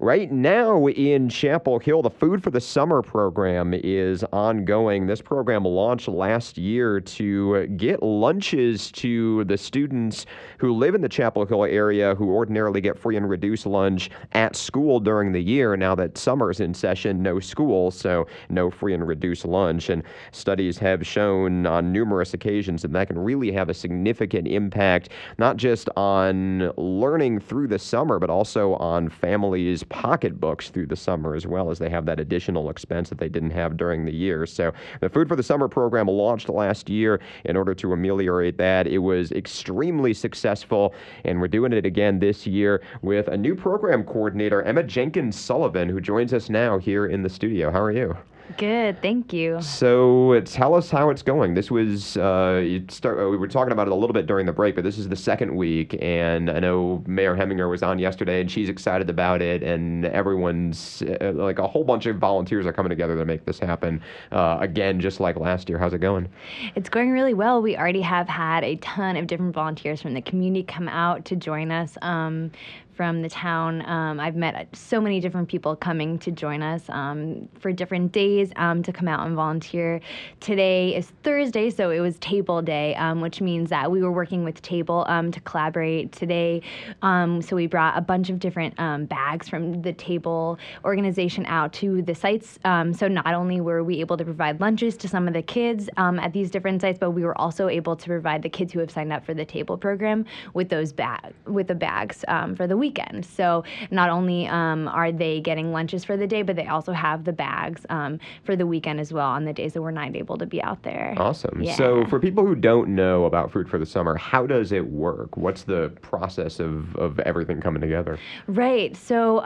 Right now in Chapel Hill, the Food for the Summer program is ongoing. This program launched last year to get lunches to the students who live in the Chapel Hill area who ordinarily get free and reduced lunch at school during the year. Now that summer's in session, no school, so no free and reduced lunch. And studies have shown on numerous occasions that that can really have a significant impact, not just on learning through the summer, but also on families' pocketbooks through the summer, as well as they have that additional expense that they didn't have during the year. So the Food for the Summer program launched last year in order to ameliorate that. It was extremely successful, and we're doing it again this year with a new program coordinator, Emma Jenkins Sullivan, who joins us now here in the studio. How are you? Good, thank you. So tell us how it's going. This was, we were talking about it a little bit during the break, but this is the second week, and I know Mayor Heminger was on yesterday, and she's excited about it, and everyone's, like a whole bunch of volunteers are coming together to make this happen, again, just like last year. How's it going? It's going really well. We already have had a ton of different volunteers from the community come out to join us. From the town. I've met so many different people coming to join us for different days to come out and volunteer. Today is Thursday, so it was Table Day, which means that we were working with Table to collaborate today. So we brought a bunch of different bags from the Table organization out to the sites. So not only were we able to provide lunches to some of the kids at these different sites, but we were also able to provide the kids who have signed up for the Table program with those the bags for the weekend. So not only are they getting lunches for the day, but they also have the bags for the weekend as well on the days that we're not able to be out there. Awesome. Yeah. So for people who don't know about Food for the Summer, how does it work? What's the process of everything coming together? Right. So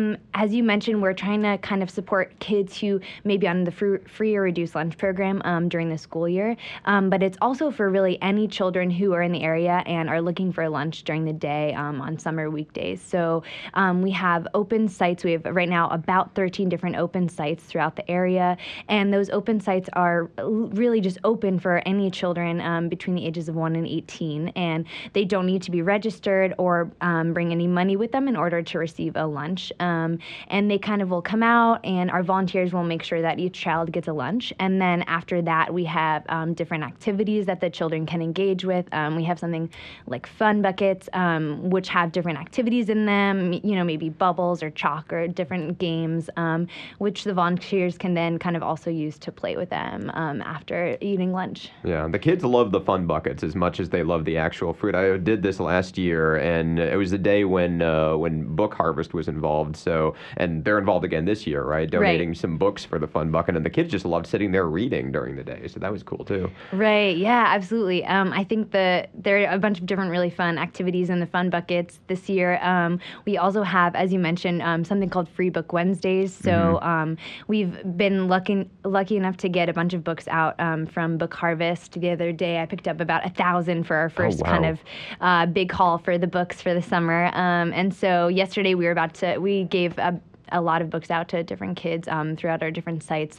as you mentioned, we're trying to kind of support kids who may be on the free or reduced lunch program during the school year. But it's also for really any children who are in the area and are looking for lunch during the day on summer weekdays. So we have open sites. We have right now about 13 different open sites throughout the area. And those open sites are really just open for any children between the ages of 1 and 18. And they don't need to be registered or bring any money with them in order to receive a lunch. And they kind of will come out, and our volunteers will make sure that each child gets a lunch. And then after that, we have different activities that the children can engage with. We have something like fun buckets, which have different activities in them, maybe bubbles or chalk or different games, which the volunteers can then kind of also use to play with them after eating lunch. Yeah, the kids love the fun buckets as much as they love the actual fruit. I did this last year, and it was the day when Book Harvest was involved. So, and they're involved again this year, right? Donating some books for the fun bucket, and the kids just loved sitting there reading during the day. So that was cool too. Right. Yeah. Absolutely. I think there are a bunch of different really fun activities in the fun buckets this year. We also have, as you mentioned, something called Free Book Wednesdays. So we've been lucky enough to get a bunch of books out from Book Harvest. The other day, I picked up about 1,000 for our first kind of big haul for the books for the summer. And so yesterday we gave a lot of books out to different kids throughout our different sites.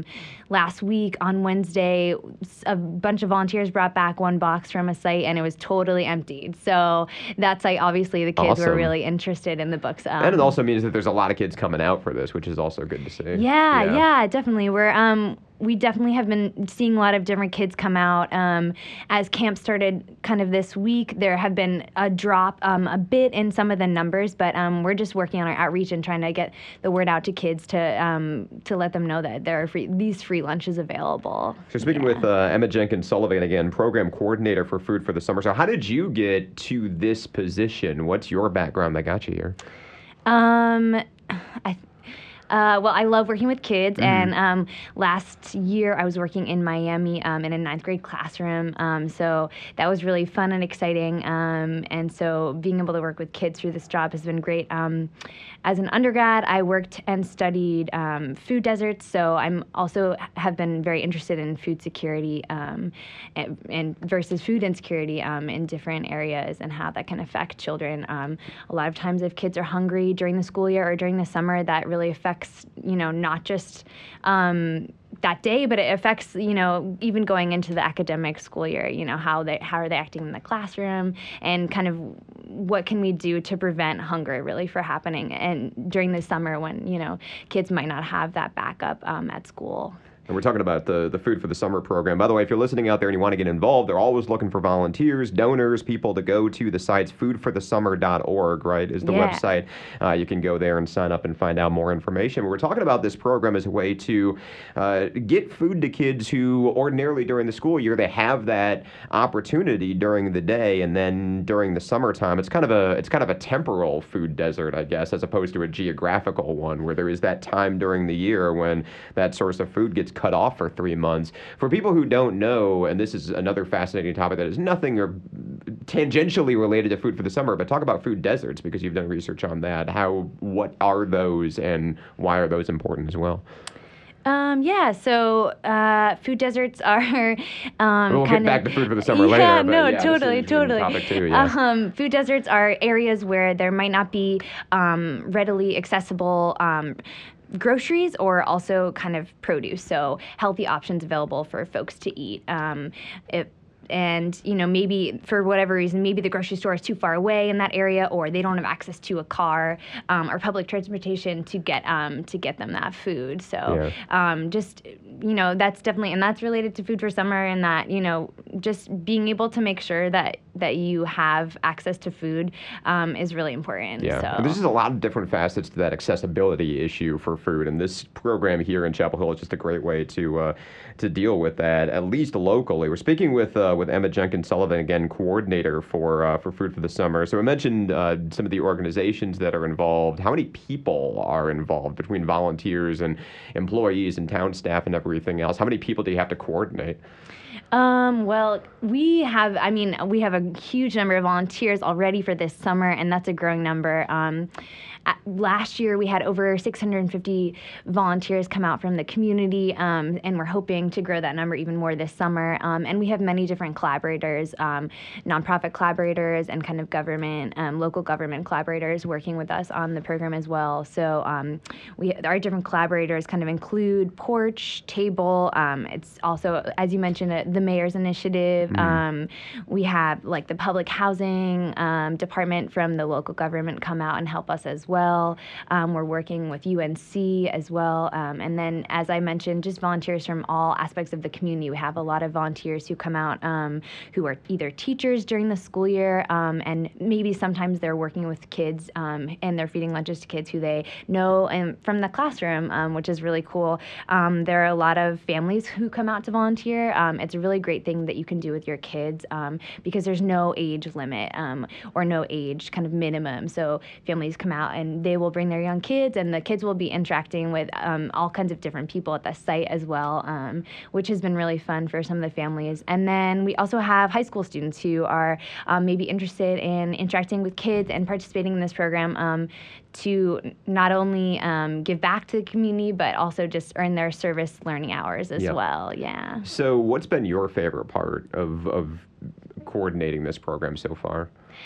Last week on Wednesday, a bunch of volunteers brought back one box from a site, and it was totally emptied. So that's like obviously the kids were really interested in the books. And it also means that there's a lot of kids coming out for this, which is also good to see. Yeah, definitely. We definitely have been seeing a lot of different kids come out. As camp started kind of this week, there have been a drop a bit in some of the numbers, but we're just working on our outreach and trying to get the word out to kids to let them know that there are these free lunches available. So speaking with Emma Jenkins Sullivan again, program coordinator for Food for the Summer. So how did you get to this position? What's your background that got you here? Well, I love working with kids, and last year I was working in Miami in a 9th grade classroom, so that was really fun and exciting, and so being able to work with kids through this job has been great. As an undergrad, I worked and studied food deserts, so I'm also have been very interested in food security and versus food insecurity in different areas and how that can affect children. A lot of times if kids are hungry during the school year or during the summer, that really affects, not just that day, but it affects, even going into the academic school year, how are they acting in the classroom, and kind of what can we do to prevent hunger really from happening, and during the summer when, kids might not have that backup at school. And we're talking about the Food for the Summer program. By the way, if you're listening out there and you want to get involved, they're always looking for volunteers, donors, people to go to the site's foodforthesummer.org, right, is the website. You can go there and sign up and find out more information. We're talking about this program as a way to get food to kids who ordinarily during the school year, they have that opportunity during the day, and then during the summertime, it's kind of a temporal food desert, I guess, as opposed to a geographical one where there is that time during the year when that source of food gets cut off for 3 months. For people who don't know, and this is another fascinating topic that is nothing or tangentially related to Food for the Summer, but talk about food deserts because you've done research on that. What are those and why are those important as well? So food deserts are we'll get back to Food for the Summer later. Yeah, totally. Topic too, yeah. Food deserts are areas where there might not be readily accessible groceries or also kind of produce, so healthy options available for folks to eat. Maybe for whatever reason, maybe the grocery store is too far away in that area, or they don't have access to a car or public transportation to get them that food. So that's definitely, and that's related to Food for Summer, and that just being able to make sure that you have access to food is really important. Yeah, so. And there's just a lot of different facets to that accessibility issue for food, and this program here in Chapel Hill is just a great way to deal with that, at least locally. We're speaking with Emma Jenkins Sullivan, again, coordinator for Food for the Summer. So I mentioned some of the organizations that are involved. How many people are involved between volunteers and employees and town staff and everything else? How many people do you have to coordinate? Well, we have a huge number of volunteers already for this summer, and that's a growing number. Last year, we had over 650 volunteers come out from the community, and we're hoping to grow that number even more this summer. And we have many different collaborators, nonprofit collaborators, and kind of government, local government collaborators working with us on the program as well. So our different collaborators kind of include Porch, Table. It's also, as you mentioned, the Mayor's Initiative. We have like the public housing department from the local government come out and help us as well. We're working with UNC as well. And then, as I mentioned, just volunteers from all aspects of the community. We have a lot of volunteers who come out who are either teachers during the school year, and maybe sometimes they're working with kids and they're feeding lunches to kids who they know and from the classroom, which is really cool. There are a lot of families who come out to volunteer. It's a really great thing that you can do with your kids because there's no age limit or no age kind of minimum. So families come out and they will bring their young kids, and the kids will be interacting with all kinds of different people at the site as well, which has been really fun for some of the families. And then we also have high school students who are maybe interested in interacting with kids and participating in this program to not only give back to the community, but also just earn their service learning hours as well. Yeah. So what's been your favorite part of coordinating this program so far?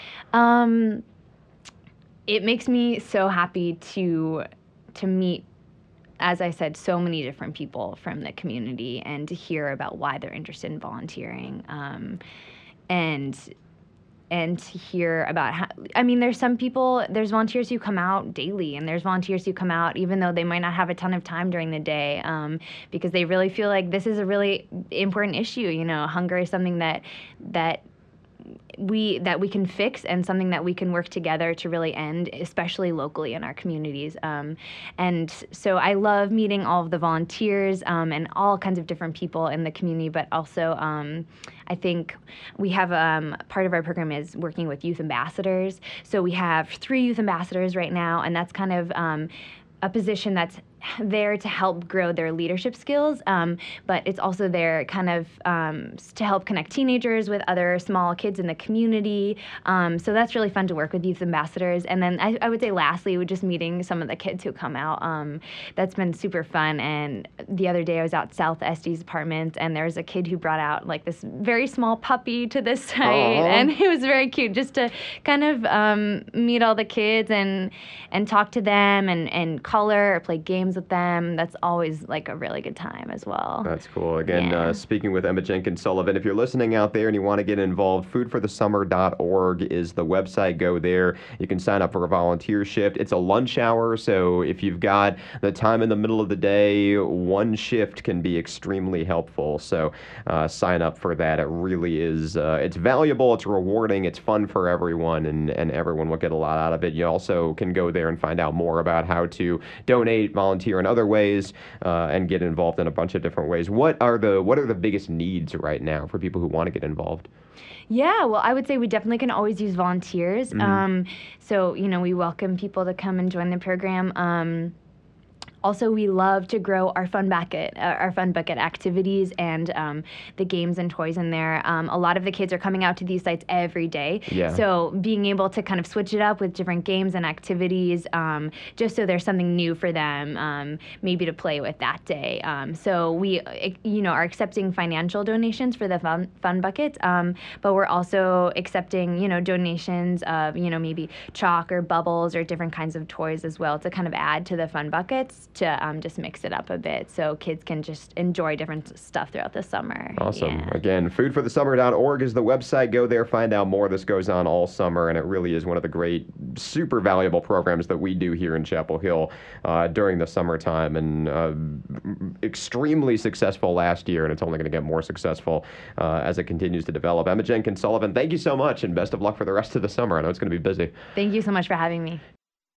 It makes me so happy to meet, as I said, so many different people from the community and to hear about why they're interested in volunteering, and to hear about how, there's volunteers who come out daily, and there's volunteers who come out even though they might not have a ton of time during the day, because they really feel like this is a really important issue. Hunger is something that we can fix, and something that we can work together to really end, especially locally in our communities. And so I love meeting all of the volunteers and all kinds of different people in the community, but also I think we have part of our program is working with youth ambassadors. So we have 3 youth ambassadors right now, and that's kind of a position that's there to help grow their leadership skills, but it's also there kind of to help connect teenagers with other small kids in the community. So that's really fun to work with youth ambassadors. And then I would say lastly, just meeting some of the kids who come out. That's been super fun. And the other day I was out South Estes Apartments, and there was a kid who brought out like this very small puppy to this site. Aww. And it was very cute just to kind of meet all the kids and talk to them and color or play games with them. That's always like a really good time as well. That's cool. Again, Yeah. speaking with Emma Jenkins Sullivan, if you're listening out there and you want to get involved, foodforthesummer.org is the website. Go there. You can sign up for a volunteer shift. It's a lunch hour, so if you've got the time in the middle of the day, one shift can be extremely helpful. So sign up for that. It really is. It's valuable. It's rewarding. It's fun for everyone, and everyone will get a lot out of it. You also can go there and find out more about how to donate, volunteer in other ways, and get involved in a bunch of different ways. What are the biggest needs right now for people who want to get involved? Yeah, well, I would say we definitely can always use volunteers. So, we welcome people to come and join the program. Also, we love to grow our fun bucket activities and the games and toys in there. A lot of the kids are coming out to these sites every day. Yeah. So being able to kind of switch it up with different games and activities, just so there's something new for them, maybe to play with that day. So we, are accepting financial donations for the fun buckets, but we're also accepting, donations of, maybe chalk or bubbles or different kinds of toys as well to kind of add to the fun buckets, to just mix it up a bit so kids can just enjoy different stuff throughout the summer. Awesome. Yeah. Again, foodforthesummer.org is the website. Go there, find out more. This goes on all summer, and it really is one of the great, super valuable programs that we do here in Chapel Hill during the summertime, and extremely successful last year, and it's only going to get more successful as it continues to develop. Emma Jenkins Sullivan, thank you so much, and best of luck for the rest of the summer. I know it's going to be busy. Thank you so much for having me.